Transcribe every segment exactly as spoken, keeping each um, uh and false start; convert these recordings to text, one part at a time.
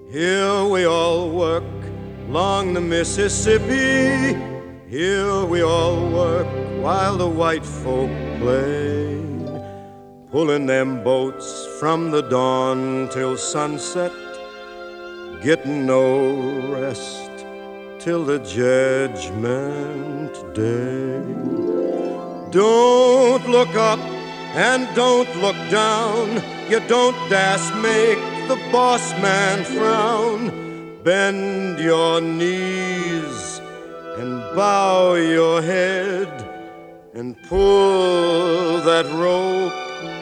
Here we all work along the Mississippi. Here we all work while the white folk play, pulling them boats from the dawn till sunset, getting no rest till the judgment day. Don't look up and don't look down. You don't dare make the boss man frown. Bend your knees and bow your head and pull that rope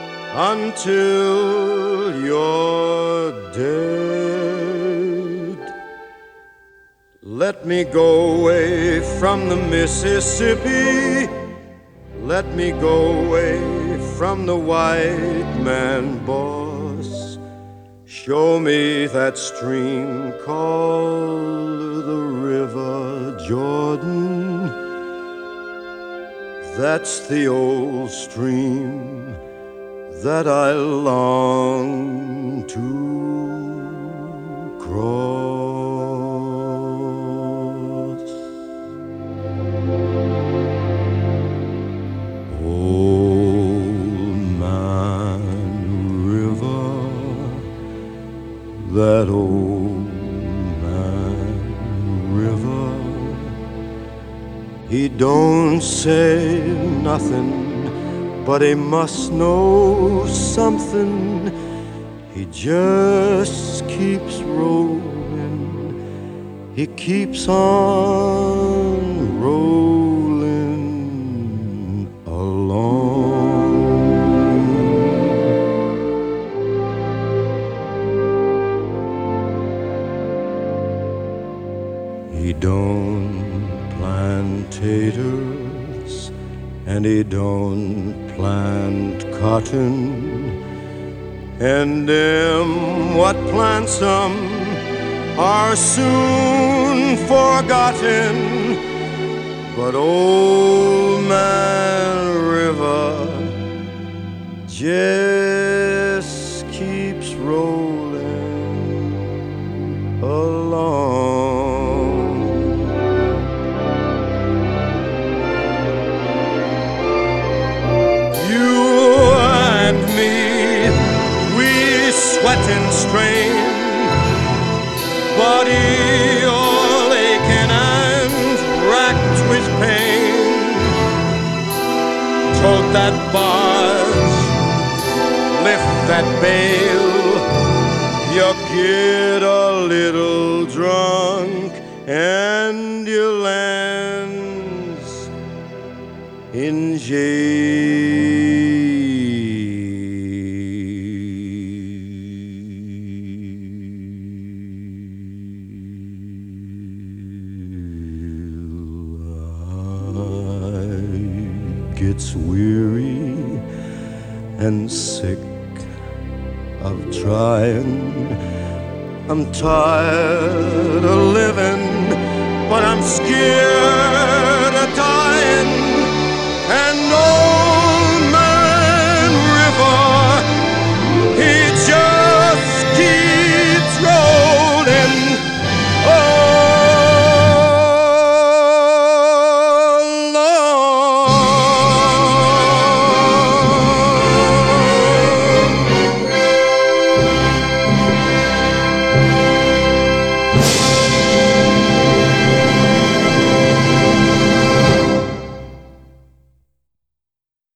until you're dead. Let me go away from the Mississippi. Let me go away from the white man boss. Show me that stream called the River Jordan. That's the old stream that I long to cross. That old man river, he don't say nothing, but he must know something. He just keeps rolling, he keeps on rolling along. He don't plant taters and he don't plant cotton, and them what plants them are soon forgotten. But old man River just keeps rolling along. Sweat and strain, body all aching and racked with pain. Tote that barge, lift that bale, you get a little drunk and you lands in jail. Gets weary and sick of trying. I'm tired of living, but I'm scared of dying.